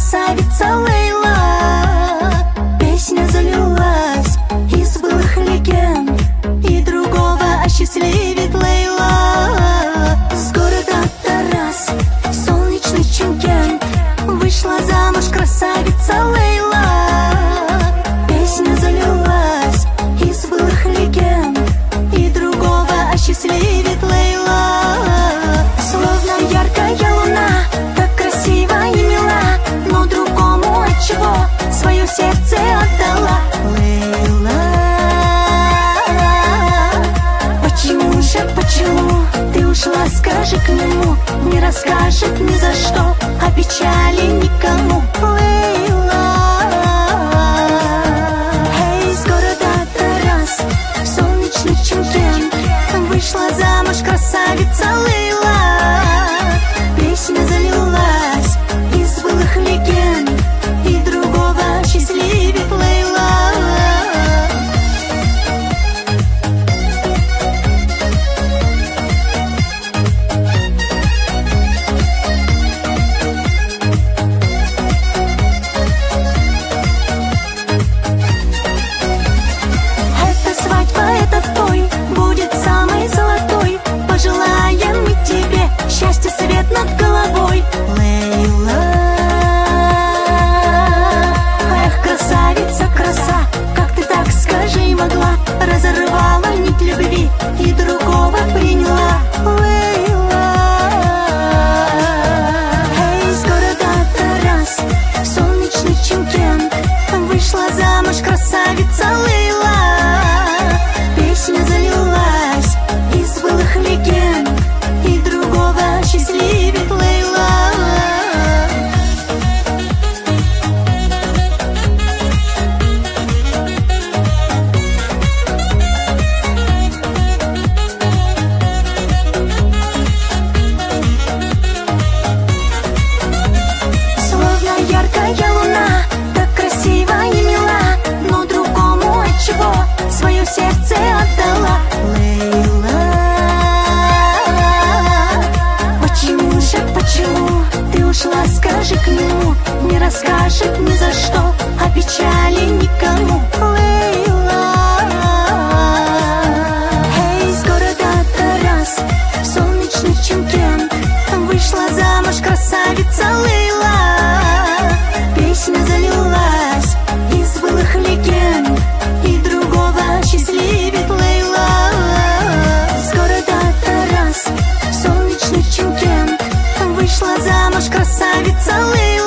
красавица Лейла. Песня залилась из былых легенд, и другого осчастливит Лейла. С города Тарас в солнечный Чимкент вышла замуж красавица Лейла. Песня залилась из былых легенд, и другого осчастливит Лейла. Словно яркая луна, так красива и мила, но другому отчего свое сердце отдала. Лейла, почему ты ушла, скажи к нему, не расскажет ни за что о печали никому. Лейла, эй, с города Тарас в солнечный Чимкент вышла замуж красавица Лейла. Песня залилась из былых легенд, и другого счастливит Лейла. Эта свадьба, этот той будет самой золотой. Пожелаем мы тебе счастья, свет над головой. Лейла, эх, красавица, краса, как ты так, скажи, могла? Разорвала нить любви и другого приняла. Лейла, эй, с города Тарас в солнечный Чимкент вышла замуж красавица Лейла. Песня залилась из былых легенд, и другого счастливит Лейла. Словно яркая луна, так красива и мила, но другому отчего свое сердце отдала. Лейла, почему ты ушла, скажи к нему, не расскажет ни за что о печали никому. Лейла, эй, с города Тарас в солнечный Чимкент вышла замуж красавица Лейла. Песня залилась из былых легенд, и другого счастливит Лейла. С города Тарас в солнечный Чимкент вышла замуж красавица Лейла.